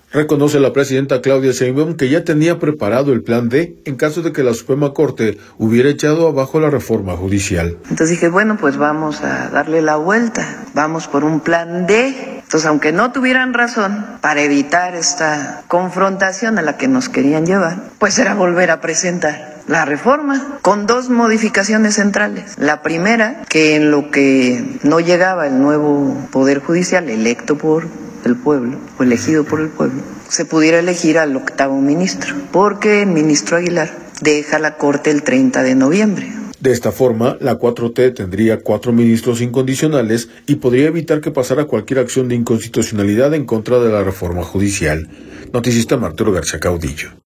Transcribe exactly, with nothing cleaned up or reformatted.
Reconoce la presidenta Claudia Sheinbaum que ya tenía preparado el plan D en caso de que la Suprema Corte hubiera echado abajo la reforma judicial. Entonces dije, bueno, pues vamos a darle la vuelta, vamos por un plan D. Entonces, aunque no tuvieran razón, para evitar esta confrontación a la que nos querían llevar, pues era volver a presentar la reforma con dos modificaciones centrales. La primera, que en lo que no llegaba el nuevo Poder Judicial electo por el pueblo, o elegido por el pueblo, se pudiera elegir al octavo ministro, porque el ministro Aguilar deja la Corte el treinta de noviembre. De esta forma, la cuatro T tendría cuatro ministros incondicionales y podría evitar que pasara cualquier acción de inconstitucionalidad en contra de la reforma judicial. Noticista Arturo García Caudillo.